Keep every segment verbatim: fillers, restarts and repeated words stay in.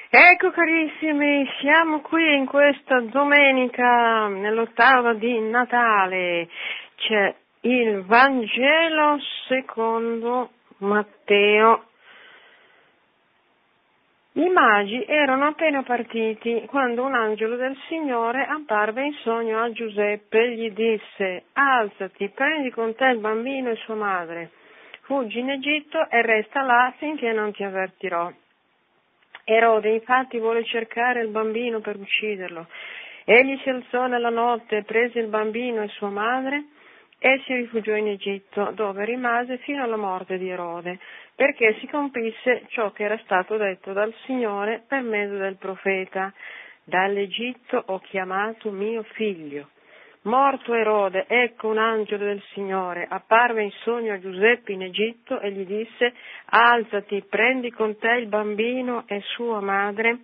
Ecco carissimi, siamo qui in questa domenica, nell'ottava di Natale. C'è il Vangelo secondo Matteo. I magi erano appena partiti quando un angelo del Signore apparve in sogno a Giuseppe e gli disse: alzati, prendi con te il bambino e sua madre, fuggi in Egitto e resta là finché non ti avvertirò. Erode infatti vuole cercare il bambino per ucciderlo. Egli si alzò nella notte, prese il bambino e sua madre e si rifugiò in Egitto, dove rimase fino alla morte di Erode, perché si compisse ciò che era stato detto dal Signore per mezzo del profeta: dall'Egitto ho chiamato mio figlio. Morto Erode, ecco un angelo del Signore apparve in sogno a Giuseppe in Egitto e gli disse: alzati, prendi con te il bambino e sua madre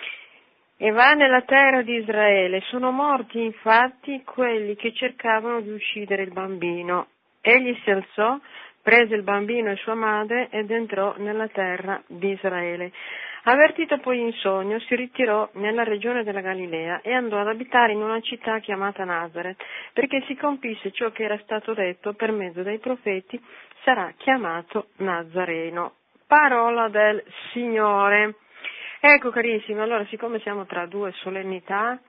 e va nella terra di Israele. Sono morti infatti quelli che cercavano di uccidere il bambino. Egli si alzò, prese il bambino e sua madre ed entrò nella terra di Israele. Avvertito poi in sogno, si ritirò nella regione della Galilea e andò ad abitare in una città chiamata Nazaret, perché si compisse ciò che era stato detto per mezzo dei profeti: sarà chiamato Nazareno. Parola del Signore. Ecco carissimi, allora siccome siamo tra due solennità,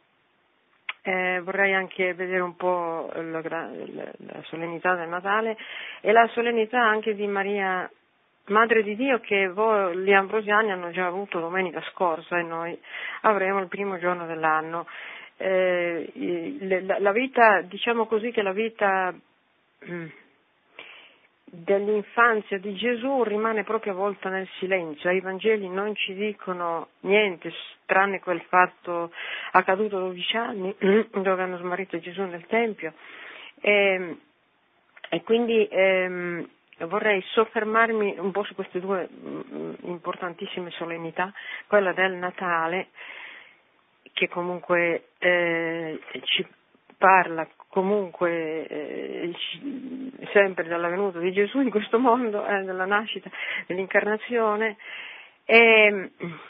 eh, vorrei anche vedere un po' la, la, la solennità del Natale e la solennità anche di Maria, Madre di Dio, che voi, gli ambrosiani, hanno già avuto domenica scorsa e noi avremo il primo giorno dell'anno. Eh, la, la vita, diciamo così, che la vita mh, dell'infanzia di Gesù rimane proprio avvolta nel silenzio. I Vangeli non ci dicono niente, tranne quel fatto accaduto a dodici anni, dove hanno smarrito Gesù nel Tempio. E, e quindi ehm, vorrei soffermarmi un po' su queste due mh, importantissime solennità, quella del Natale, che comunque eh, ci parla comunque eh, ci, sempre della venuta di Gesù in questo mondo, eh, della nascita, dell'incarnazione, e,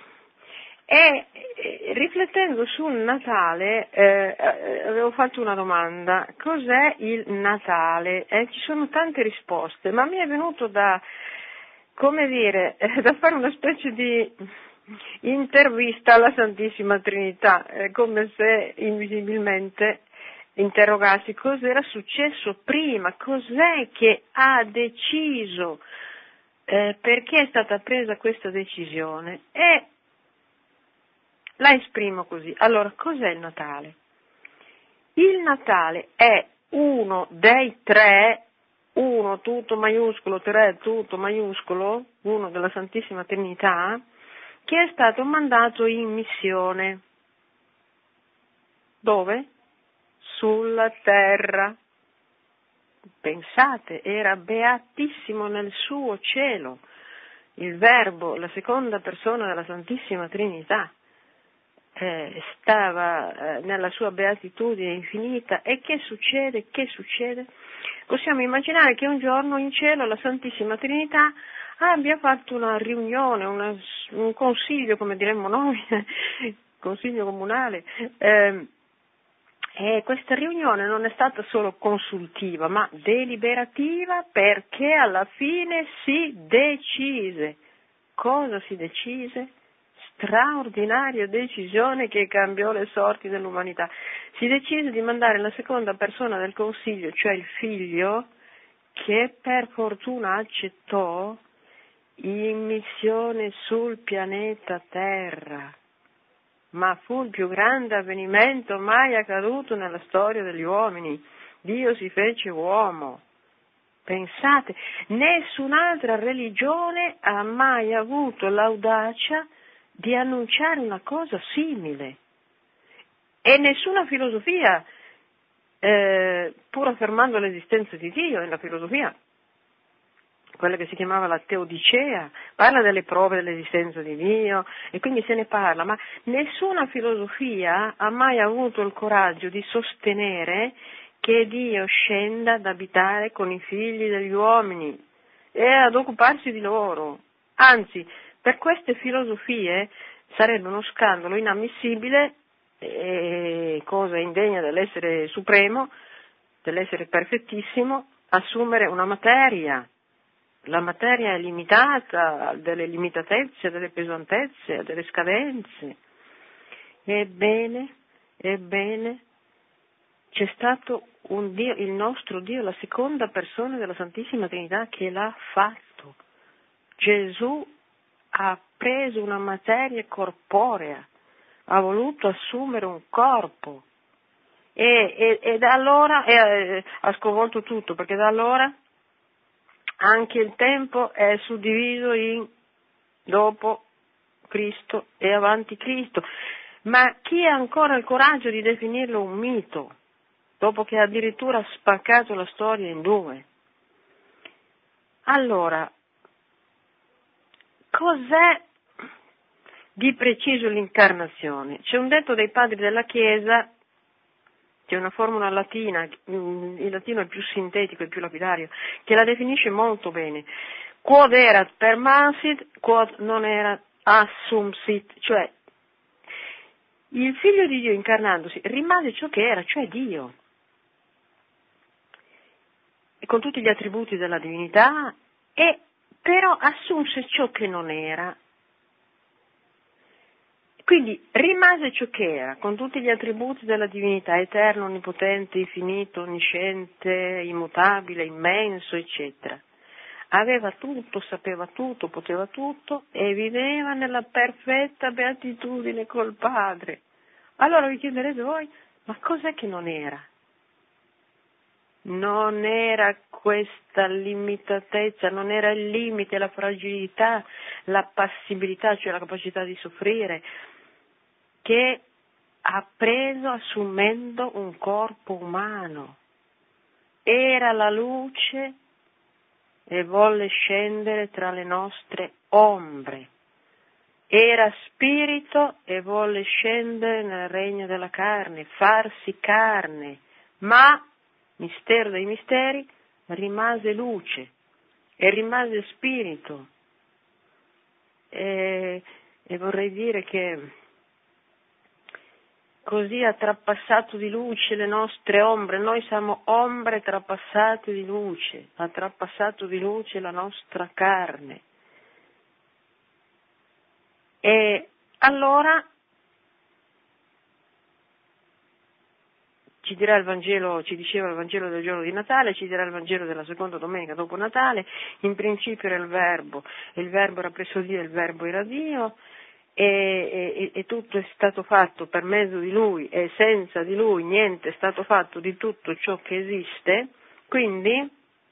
e riflettendo sul Natale eh, avevo fatto una domanda: cos'è il Natale? Eh, ci sono tante risposte, ma mi è venuto da, come dire, da fare una specie di intervista alla Santissima Trinità, eh, come se invisibilmente interrogassi cos'era successo prima, cos'è che ha deciso, eh, perché è stata presa questa decisione, e la esprimo così. Allora, cos'è il Natale? Il Natale è uno dei tre, uno tutto maiuscolo, tre tutto maiuscolo, uno della Santissima Trinità, che è stato mandato in missione. Dove? Sulla terra. Pensate, era beatissimo nel suo cielo. Il Verbo, la seconda persona della Santissima Trinità, eh, stava eh, nella sua beatitudine infinita. E che succede? Che succede? Possiamo immaginare che un giorno in cielo la Santissima Trinità abbia fatto una riunione, una, un consiglio, come diremmo noi, consiglio comunale, eh, e questa riunione non è stata solo consultiva, ma deliberativa, perché alla fine si decise. Cosa si decise? Straordinaria decisione che cambiò le sorti dell'umanità. Si decise di mandare la seconda persona del Consiglio, cioè il Figlio, che per fortuna accettò, in missione sul pianeta Terra. Ma fu il più grande avvenimento mai accaduto nella storia degli uomini. Dio si fece uomo. Pensate, nessun'altra religione ha mai avuto l'audacia di annunciare una cosa simile. E nessuna filosofia, eh, pur affermando l'esistenza di Dio, nella filosofia, quella che si chiamava la Teodicea, parla delle prove dell'esistenza di Dio e quindi se ne parla, ma nessuna filosofia ha mai avuto il coraggio di sostenere che Dio scenda ad abitare con i figli degli uomini e ad occuparsi di loro. Anzi, per queste filosofie sarebbe uno scandalo inammissibile, e cosa indegna dell'essere supremo, dell'essere perfettissimo, assumere una materia. La materia è limitata, ha delle limitatezze, delle pesantezze, ha delle scadenze. Ebbene, ebbene, c'è stato un Dio, il nostro Dio, la seconda persona della Santissima Trinità, che l'ha fatto. Gesù ha preso una materia corporea, ha voluto assumere un corpo e, e, e da allora e, ha sconvolto tutto, perché da allora anche il tempo è suddiviso in dopo Cristo e avanti Cristo. Ma chi ha ancora il coraggio di definirlo un mito, dopo che addirittura ha spaccato la storia in due? Allora, cos'è di preciso l'incarnazione? C'è un detto dei padri della Chiesa, c'è una formula latina, il latino è più sintetico e più lapidario, che la definisce molto bene. Quod erat permansit, quod non erat assumsit, cioè il figlio di Dio incarnandosi rimase ciò che era, cioè Dio, e con tutti gli attributi della divinità, e però assunse ciò che non era. Quindi rimase ciò che era, con tutti gli attributi della divinità, eterno, onnipotente, infinito, onnisciente, immutabile, immenso, eccetera. Aveva tutto, sapeva tutto, poteva tutto e viveva nella perfetta beatitudine col Padre. Allora vi chiederete voi, ma cos'è che non era? Non era questa limitatezza, non era il limite, la fragilità, la passibilità, cioè la capacità di soffrire, che ha preso assumendo un corpo umano. Era la luce e volle scendere tra le nostre ombre. Era spirito e volle scendere nel regno della carne, farsi carne, ma, mistero dei misteri, rimase luce e rimase spirito. E, e vorrei dire che così ha trapassato di luce le nostre ombre, noi siamo ombre trapassate di luce, ha trapassato di luce la nostra carne. E allora ci dirà il Vangelo, ci diceva il Vangelo del giorno di Natale, ci dirà il Vangelo della seconda domenica dopo Natale, in principio era il Verbo, il Verbo era presso Dio, il Verbo era Dio, e, e, e tutto è stato fatto per mezzo di Lui e senza di Lui niente è stato fatto di tutto ciò che esiste, quindi,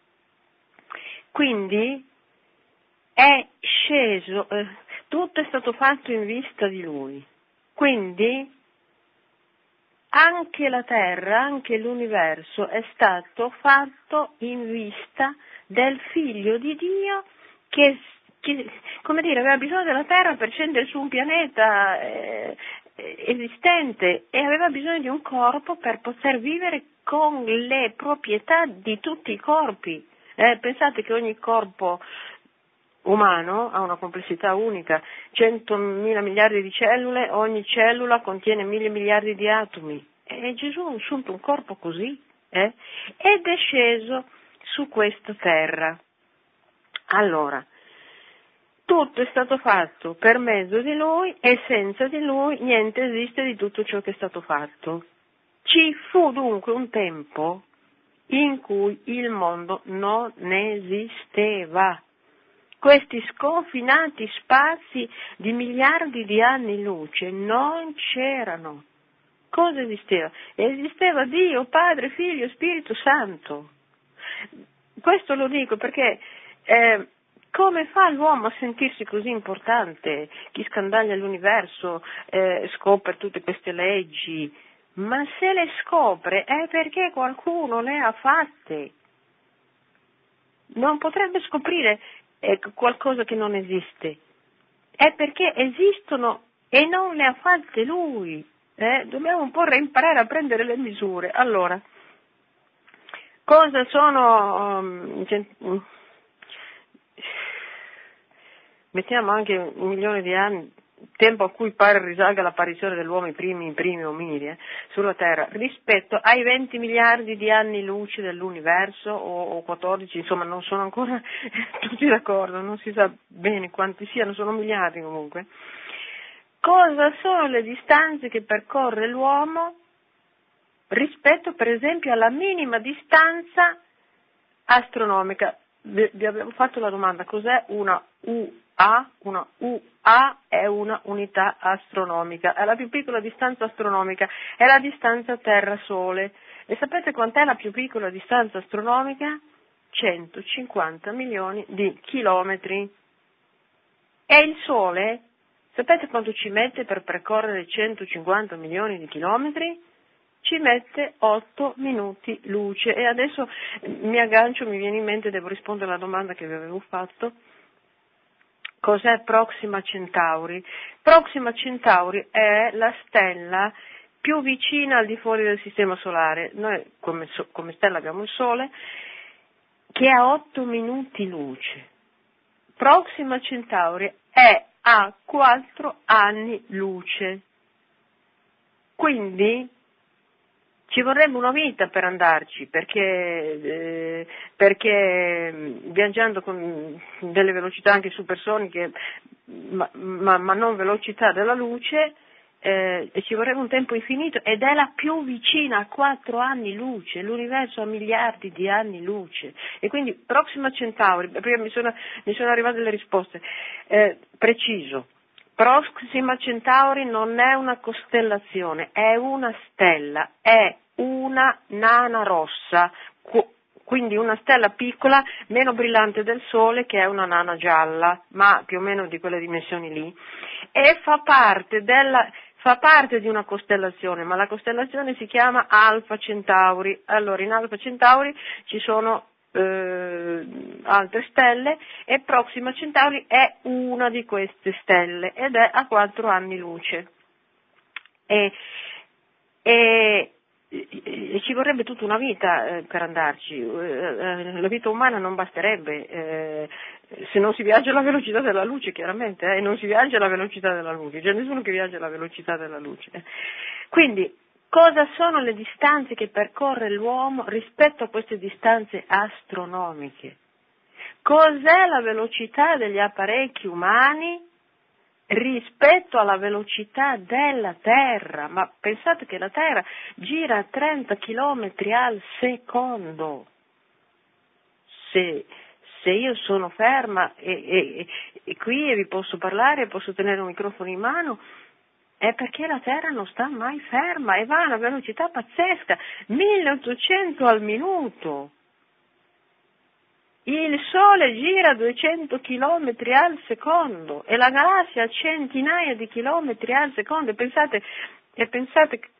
quindi è sceso, eh, tutto è stato fatto in vista di Lui, quindi anche la terra, anche l'universo è stato fatto in vista del Figlio di Dio che, che come dire, aveva bisogno della terra per scendere su un pianeta eh, esistente e aveva bisogno di un corpo per poter vivere con le proprietà di tutti i corpi. Eh, pensate che ogni corpo umano ha una complessità unica, centomila miliardi di cellule, ogni cellula contiene mille miliardi di atomi. E Gesù ha assunto un corpo così, eh? Ed è sceso su questa terra. Allora, tutto è stato fatto per mezzo di Lui e senza di Lui niente esiste di tutto ciò che è stato fatto. Ci fu dunque un tempo in cui il mondo non esisteva. Questi sconfinati spazi di miliardi di anni luce non c'erano. Cosa esisteva? Esisteva Dio, Padre, Figlio, Spirito Santo. Questo lo dico perché eh, come fa l'uomo a sentirsi così importante? Chi scandaglia l'universo, eh, scopre tutte queste leggi, ma se le scopre è perché qualcuno le ha fatte. Non potrebbe scoprire eh, qualcosa che non esiste, è perché esistono e non le ha fatte lui. Eh? Dobbiamo un po' reimparare a prendere le misure. Allora, cosa sono, um, mettiamo anche un milione di anni, tempo a cui pare risalga l'apparizione dell'uomo, i primi, i primi ominidi eh, sulla Terra, rispetto ai venti miliardi di anni luce dell'universo, o, o quattordici, insomma non sono ancora tutti d'accordo, non si sa bene quanti siano, sono miliardi comunque. Cosa sono le distanze che percorre l'uomo rispetto per esempio alla minima distanza astronomica? Vi, vi abbiamo fatto la domanda, cos'è una U A? Una U A è una unità astronomica, è la più piccola distanza astronomica, è la distanza Terra-Sole. E sapete quant'è la più piccola distanza astronomica? centocinquanta milioni di chilometri. E il Sole, sapete quanto ci mette per percorrere centocinquanta milioni di chilometri? Ci mette otto minuti luce. E adesso mi aggancio, mi viene in mente, devo rispondere alla domanda che vi avevo fatto. Cos'è Proxima Centauri? Proxima Centauri è la stella più vicina al di fuori del Sistema Solare. Noi come, come stella abbiamo il Sole, che ha otto minuti luce. Proxima Centauri è a quattro anni luce. Quindi ci vorrebbe una vita per andarci, perché, eh, perché viaggiando con delle velocità anche supersoniche, ma, ma, ma non velocità della luce, eh, ci vorrebbe un tempo infinito, ed è la più vicina a quattro anni luce, l'universo ha miliardi di anni luce. E quindi Proxima Centauri, prima mi sono, mi sono arrivate le risposte, eh, preciso. Proxima Centauri non è una costellazione, è una stella, è una nana rossa, quindi una stella piccola, meno brillante del Sole, che è una nana gialla, ma più o meno di quelle dimensioni lì, e fa parte della, fa parte di una costellazione, ma la costellazione si chiama Alfa Centauri. Allora, in Alfa Centauri ci sono Eh, altre stelle, e Proxima Centauri è una di queste stelle ed è a quattro anni luce. E, e, e ci vorrebbe tutta una vita eh, per andarci, eh, la vita umana non basterebbe, eh, se non si viaggia alla velocità della luce, chiaramente, eh, e non si viaggia alla velocità della luce, c'è nessuno che viaggia alla velocità della luce. Quindi, cosa sono le distanze che percorre l'uomo rispetto a queste distanze astronomiche? Cos'è la velocità degli apparecchi umani rispetto alla velocità della Terra? Ma pensate che la Terra gira a trenta chilometri al secondo. Se, se io sono ferma e, e, e qui e vi posso parlare, posso tenere un microfono in mano, è perché la Terra non sta mai ferma e va a una velocità pazzesca, milleottocento al minuto. Il Sole gira a duecento chilometri al secondo e la galassia a centinaia di chilometri al secondo. E pensate, e pensate che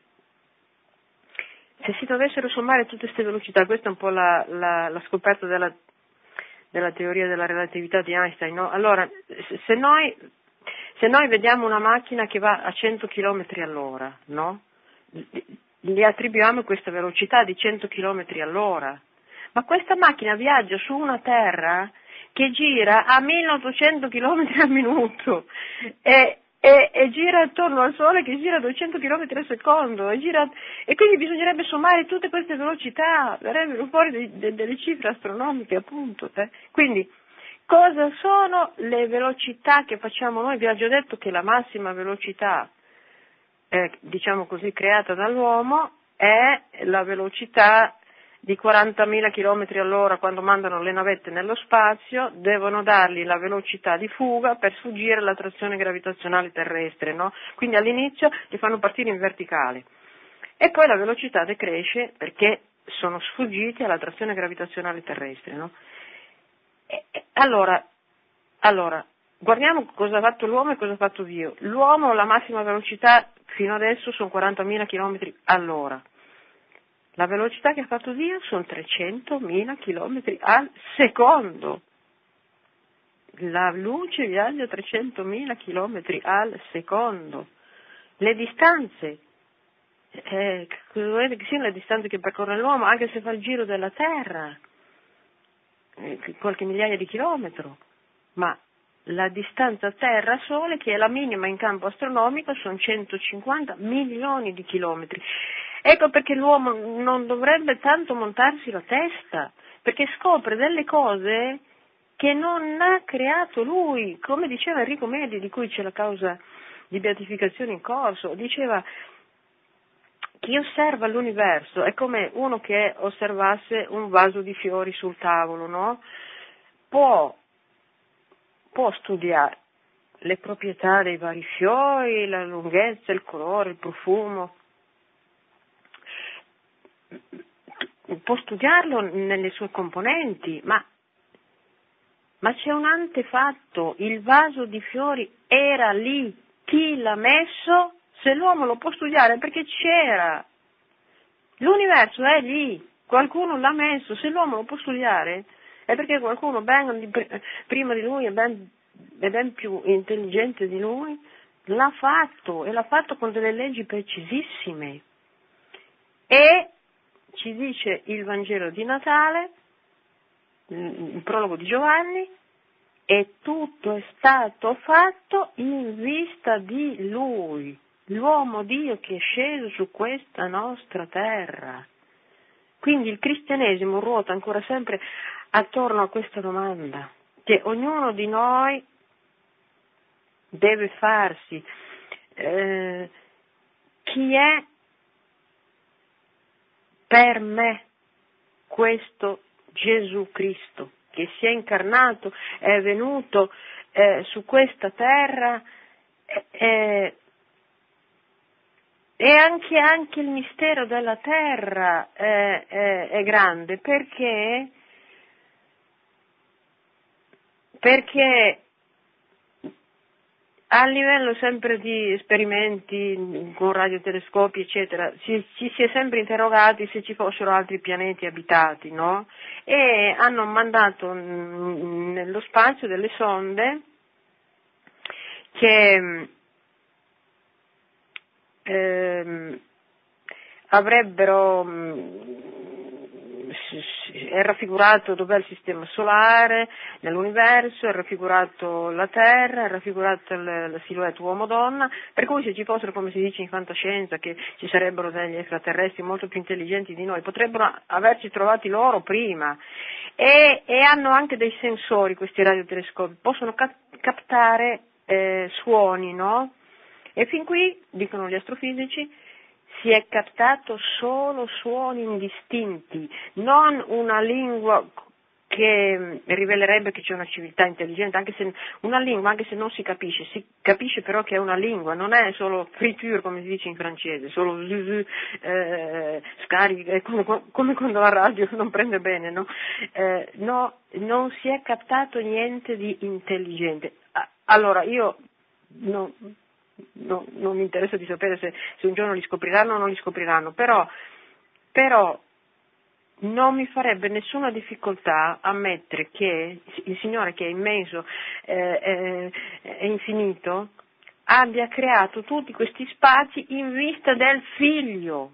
se si dovessero sommare tutte queste velocità, questa è un po' la, la, la scoperta della, della teoria della relatività di Einstein, no? Allora, se noi, se noi vediamo una macchina che va a cento chilometri all'ora, no? Gli attribuiamo questa velocità di cento chilometri all'ora. Ma questa macchina viaggia su una Terra che gira a milleottocento chilometri al minuto e, e, e gira attorno al Sole che gira a duecento chilometri al secondo e, gira, e quindi bisognerebbe sommare tutte queste velocità, verrebbero fuori de, de, delle cifre astronomiche appunto. Eh. Quindi cosa sono le velocità che facciamo noi? Vi ho già detto che la massima velocità, eh, diciamo così, creata dall'uomo è la velocità di quarantamila chilometri all'ora. Quando mandano le navette nello spazio devono dargli la velocità di fuga per sfuggire all'attrazione gravitazionale terrestre, no? Quindi all'inizio li fanno partire in verticale e poi la velocità decresce perché sono sfuggiti all'attrazione gravitazionale terrestre, no? E, e, allora, allora, guardiamo cosa ha fatto l'uomo e cosa ha fatto Dio. L'uomo, la massima velocità fino adesso sono quarantamila chilometri all'ora. La velocità che ha fatto Dio sono trecentomila chilometri al secondo. La luce viaggia a trecentomila chilometri al secondo. Le distanze, eh, cosa volete che siano le distanze che percorre l'uomo, anche se fa il giro della Terra, eh, qualche migliaia di chilometri, ma la distanza Terra-Sole, che è la minima in campo astronomico, sono centocinquanta milioni di chilometri. Ecco perché l'uomo non dovrebbe tanto montarsi la testa, perché scopre delle cose che non ha creato lui, come diceva Enrico Medi, di cui c'è la causa di beatificazione in corso. Diceva: chi osserva l'universo è come uno che osservasse un vaso di fiori sul tavolo, no? Può, può studiare le proprietà dei vari fiori, la lunghezza, il colore, il profumo, può studiarlo nelle sue componenti, ma, ma c'è un antefatto, il vaso di fiori era lì, chi l'ha messo? Se l'uomo lo può studiare perché c'era, l'universo è lì, qualcuno l'ha messo, se l'uomo lo può studiare è perché qualcuno ben di, prima di lui e ben, è ben più intelligente di lui, l'ha fatto e l'ha fatto con delle leggi precisissime. E ci dice il Vangelo di Natale, il prologo di Giovanni, e tutto è stato fatto in vista di Lui, l'uomo Dio che è sceso su questa nostra terra. Quindi il cristianesimo ruota ancora sempre attorno a questa domanda, che ognuno di noi deve farsi. Eh, chi è per me questo Gesù Cristo che si è incarnato, è venuto eh, su questa terra, eh, e anche, anche il mistero della terra eh, è, è grande, perché, perché a livello sempre di esperimenti con radiotelescopi, eccetera, ci, ci si è sempre interrogati se ci fossero altri pianeti abitati, no? E hanno mandato nello spazio delle sonde che ehm, avrebbero è raffigurato dov'è il sistema solare nell'universo, è raffigurato la Terra, è raffigurata la, la silhouette uomo-donna, per cui se ci fossero, come si dice in fantascienza, che ci sarebbero degli extraterrestri molto più intelligenti di noi, potrebbero averci trovati loro prima. E, e hanno anche dei sensori questi radiotelescopi, possono cap- captare eh, suoni, no? E fin qui, dicono gli astrofisici, si è captato solo suoni indistinti, non una lingua che rivelerebbe che c'è una civiltà intelligente, anche se una lingua, anche se non si capisce, si capisce però che è una lingua, non è solo friture come si dice in francese, solo eh, scarica, come, come quando la radio non prende bene, no? Eh, no, non si è captato niente di intelligente. Allora io no, no, non mi interessa di sapere se, se un giorno li scopriranno o non li scopriranno, però, però non mi farebbe nessuna difficoltà ammettere che il Signore, che è immenso e eh, eh, infinito, abbia creato tutti questi spazi in vista del Figlio,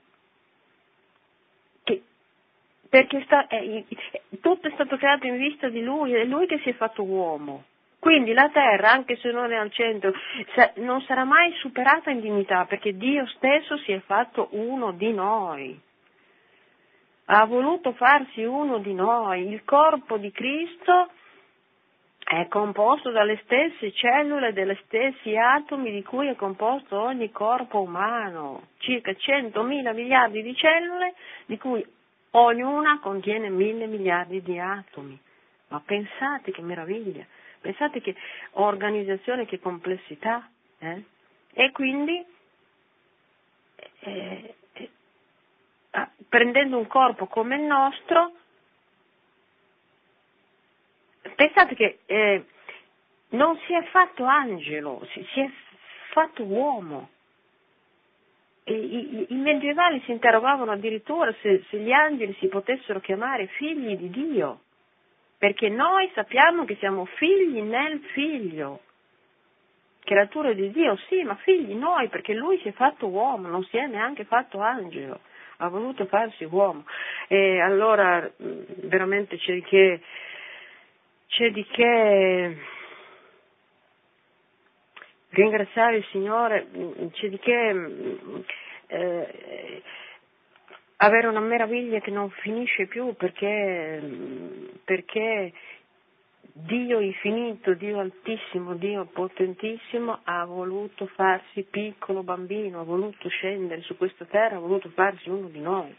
che, perché sta, eh, tutto è stato creato in vista di Lui, è Lui che si è fatto uomo. Quindi la terra, anche se non è al centro, non sarà mai superata in dignità, perché Dio stesso si è fatto uno di noi. Ha voluto farsi uno di noi. Il corpo di Cristo è composto dalle stesse cellule, dagli stessi atomi di cui è composto ogni corpo umano. Circa centomila miliardi di cellule, di cui ognuna contiene mille miliardi di atomi. Ma pensate che meraviglia! Pensate che organizzazione, che complessità, eh? E quindi eh, eh, prendendo un corpo come il nostro, pensate che eh, non si è fatto angelo, si, si è fatto uomo. E i, i medievali si interrogavano addirittura se, se gli angeli si potessero chiamare figli di Dio. Perché noi sappiamo che siamo figli nel Figlio, creature di Dio, sì, ma figli noi, perché Lui si è fatto uomo, non si è neanche fatto angelo, ha voluto farsi uomo. E allora veramente c'è di che, c'è di che ringraziare il Signore, c'è di che eh, avere una meraviglia che non finisce più, perché, perché Dio infinito, Dio altissimo, Dio potentissimo ha voluto farsi piccolo bambino, ha voluto scendere su questa terra, ha voluto farsi uno di noi.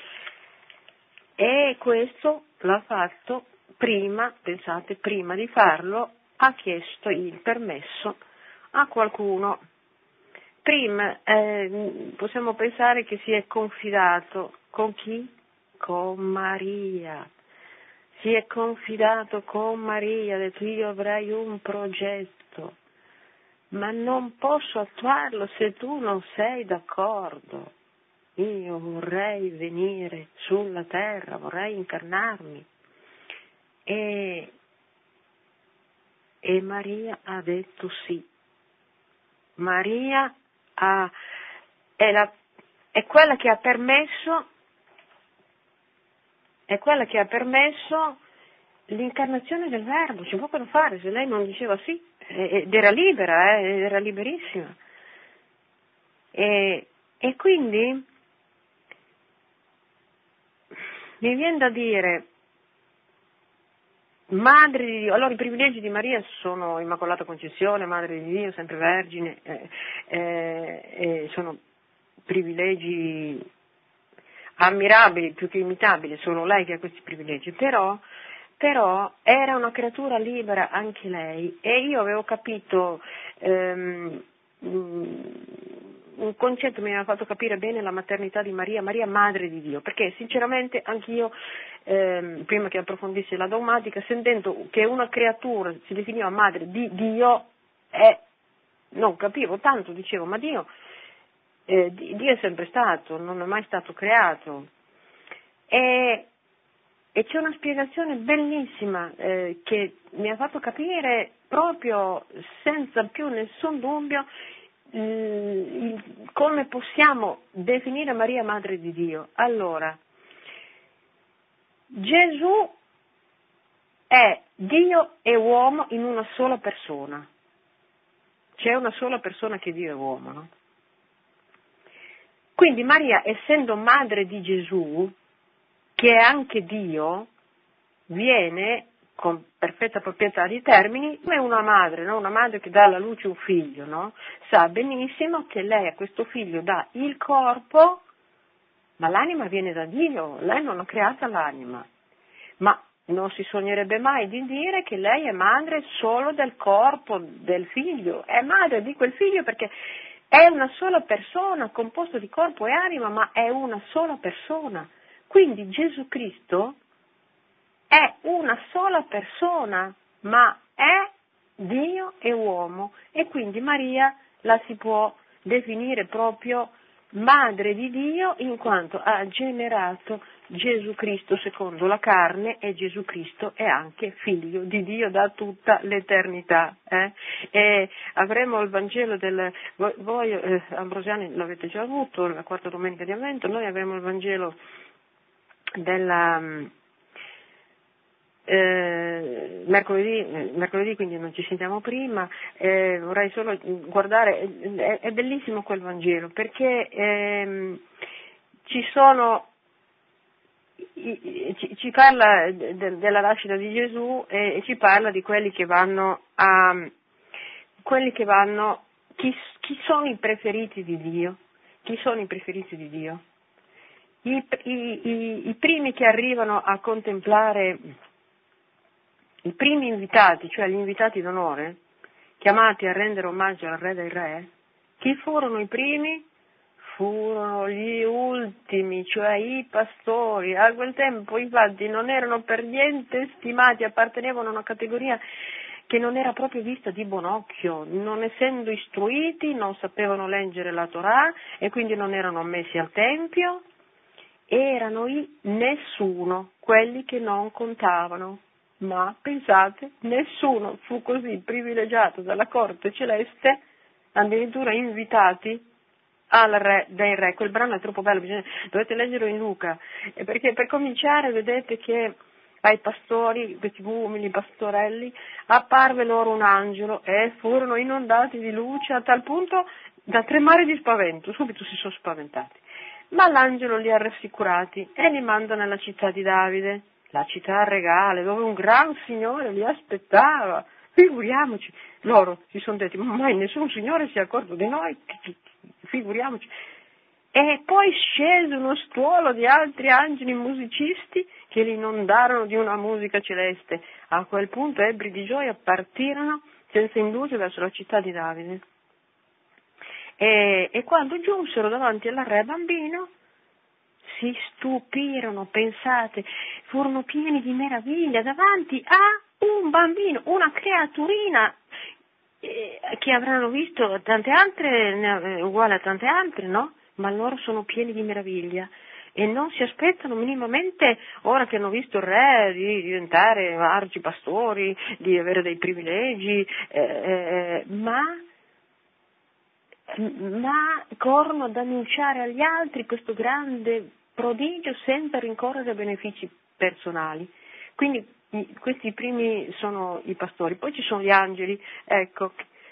E questo l'ha fatto prima, pensate, prima di farlo ha chiesto il permesso a qualcuno. Prima eh, possiamo pensare che si è confidato con chi? Con Maria. Si è confidato con Maria, ha detto io avrei un progetto, ma non posso attuarlo se tu non sei d'accordo. Io vorrei venire sulla terra, vorrei incarnarmi. E, e Maria ha detto sì. Maria ha, è, la, è quella che ha permesso, è quella che ha permesso l'incarnazione del Verbo. C'è poco da fare, se lei non diceva sì, ed era libera, eh, era liberissima. E, e quindi mi viene da dire, Madre di Dio, allora i privilegi di Maria sono Immacolata Concezione, Madre di Dio, sempre Vergine, eh, eh, eh, sono privilegi ammirabili, più che imitabili, solo lei che ha questi privilegi, però, però era una creatura libera anche lei, e io avevo capito, ehm, un concetto mi aveva fatto capire bene la maternità di Maria, Maria Madre di Dio, perché sinceramente anch'io, ehm, prima che approfondissi la dogmatica, sentendo che una creatura si definiva madre di Dio, eh, non capivo tanto, dicevo, ma Dio, eh, Dio è sempre stato, non è mai stato creato. E, e c'è una spiegazione bellissima eh, che mi ha fatto capire proprio senza più nessun dubbio il, come possiamo definire Maria Madre di Dio. Allora, Gesù è Dio e uomo in una sola persona. C'è una sola persona che è Dio e uomo, no? Quindi Maria, essendo madre di Gesù, che è anche Dio, viene con perfetta proprietà di termini come una madre, no? Una madre che dà alla luce un figlio, no? Sa benissimo che lei a questo figlio dà il corpo, ma l'anima viene da Dio, lei non ha creata l'anima. Ma non si sognerebbe mai di dire che lei è madre solo del corpo del figlio, è madre di quel figlio perché è una sola persona, composto di corpo e anima, ma è una sola persona. Quindi Gesù Cristo è una sola persona, ma è Dio e uomo, e quindi Maria la si può definire proprio madre di Dio in quanto ha generato Gesù Cristo secondo la carne, e Gesù Cristo è anche figlio di Dio da tutta l'eternità. Eh? E avremo il Vangelo del... Voi, voi eh, ambrosiani l'avete già avuto, la quarta domenica di Avvento, noi avremo il Vangelo della... Eh, mercoledì, mercoledì, quindi non ci sentiamo prima, eh, vorrei solo guardare, è, è bellissimo quel Vangelo, perché ehm, ci sono, ci, ci parla de, della nascita di Gesù e, e ci parla di quelli che vanno a, quelli che vanno, chi, chi sono i preferiti di Dio? Chi sono i preferiti di Dio? I, i, i, i primi che arrivano a contemplare, i primi invitati, cioè gli invitati d'onore, chiamati a rendere omaggio al Re dei Re, chi furono i primi? Furono gli ultimi, cioè i pastori. A quel tempo infatti non erano per niente stimati, appartenevano a una categoria che non era proprio vista di buon occhio, non essendo istruiti, non sapevano leggere la Torah e quindi non erano ammessi al Tempio, erano i nessuno, quelli che non contavano. Ma pensate, nessuno fu così privilegiato dalla corte celeste, addirittura invitati al Re dei Re. Quel brano è troppo bello, bisogna, dovete leggerlo in Luca, perché per cominciare vedete che ai pastori, questi umili pastorelli, apparve loro un angelo e furono inondati di luce a tal punto da tremare di spavento, subito si sono spaventati. Ma l'angelo li ha rassicurati e li manda nella città di Davide, la città regale, dove un gran signore li aspettava. Figuriamoci, loro si sono detti, ma mai nessun signore si è accorto di noi, figuriamoci. E poi scese uno stuolo di altri angeli musicisti che li inondarono di una musica celeste. A quel punto, ebbri di gioia, partirono senza indugio verso la città di Davide. E, e quando giunsero davanti al re bambino, si stupirono, pensate, furono pieni di meraviglia davanti a un bambino, una creaturina eh, che avranno visto tante altre, uguale a tante altre, no? Ma loro sono pieni di meraviglia e non si aspettano minimamente, ora che hanno visto il re, di diventare arcipastori, di avere dei privilegi, eh, eh, ma, ma corrono ad annunciare agli altri questo grande prodigio senza rincorrere benefici personali. Quindi questi primi sono i pastori, poi ci sono gli angeli, ecco.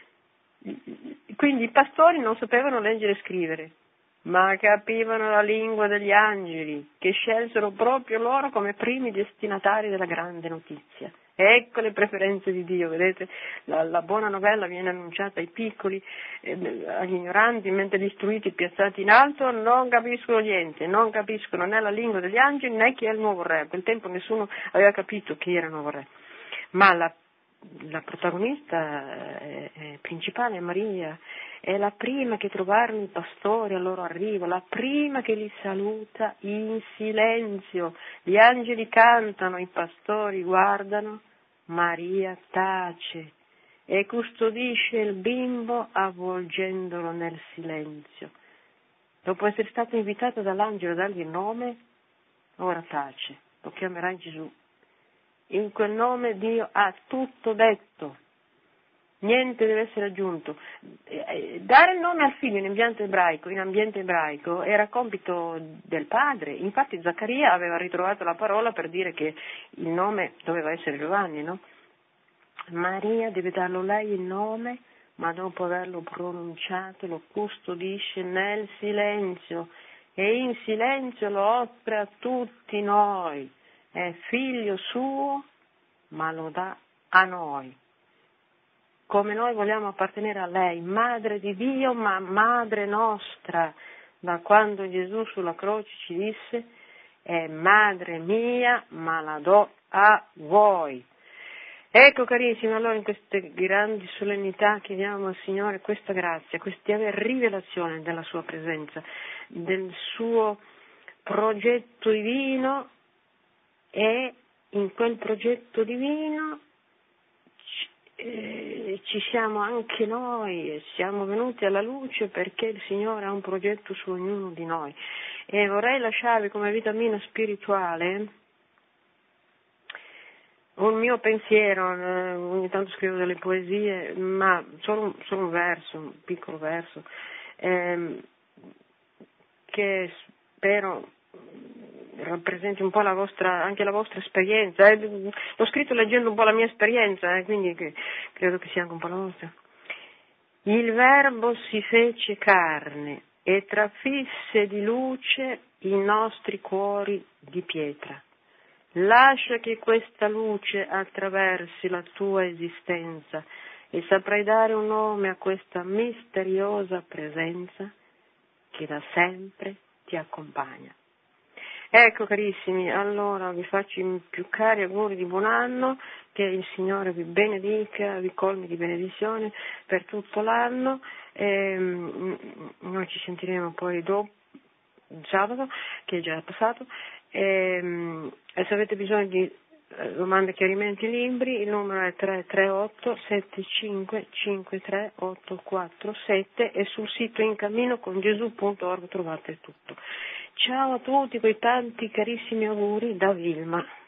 Quindi i pastori non sapevano leggere e scrivere, ma capivano la lingua degli angeli, che scelsero proprio loro come primi destinatari della grande notizia. Ecco le preferenze di Dio, vedete? La, la buona novella viene annunciata ai piccoli, eh, agli ignoranti, mentre gli istruiti piazzati in alto non capiscono niente, non capiscono né la lingua degli angeli né chi è il nuovo re. A quel tempo nessuno aveva capito chi era il nuovo re. Ma la, la protagonista eh, eh, principale è Maria, è la prima che trovarono i pastori al loro arrivo, la prima che li saluta in silenzio. Gli angeli cantano, i pastori guardano, Maria tace e custodisce il bimbo avvolgendolo nel silenzio. Dopo essere stata invitata dall'angelo a dargli il nome, ora tace, lo chiamerai Gesù. In quel nome Dio ha tutto detto. Niente deve essere aggiunto. Dare il nome al figlio in ambiente ebraico, in ambiente ebraico era compito del padre. Infatti Zaccaria aveva ritrovato la parola per dire che il nome doveva essere Giovanni, no? Maria deve darlo lei il nome, ma dopo averlo pronunciato lo custodisce nel silenzio e in silenzio lo offre a tutti noi. È figlio suo, ma lo dà a noi. Come noi vogliamo appartenere a lei, madre di Dio, ma madre nostra, da quando Gesù sulla croce ci disse, è madre mia, ma la do a voi. Ecco carissimi, allora in queste grandi solennità chiediamo al Signore questa grazia, questa rivelazione della sua presenza, del suo progetto divino, e in quel progetto divino Eh, ci siamo anche noi, siamo venuti alla luce perché il Signore ha un progetto su ognuno di noi. E vorrei lasciarvi come vitamina spirituale un mio pensiero, ogni tanto scrivo delle poesie, ma solo, solo un verso, un piccolo verso, ehm, che spero rappresenti un po' la vostra, anche la vostra esperienza. Eh, l'ho scritto leggendo un po' la mia esperienza, eh, quindi che, credo che sia anche un po' la vostra. Il Verbo si fece carne e trafisse di luce i nostri cuori di pietra. Lascia che questa luce attraversi la tua esistenza e saprai dare un nome a questa misteriosa presenza che da sempre ti accompagna. Ecco carissimi, allora vi faccio i più cari auguri di buon anno, che il Signore vi benedica, vi colmi di benedizione per tutto l'anno. E, noi ci sentiremo poi dopo, sabato, che è già passato, e, e se avete bisogno di domande, chiarimenti, libri, il numero è tre tre otto sette cinque cinque tre otto quattro sette e sul sito incamminocongesù punto org trovate tutto. Ciao a tutti, quei tanti carissimi auguri da Vilma.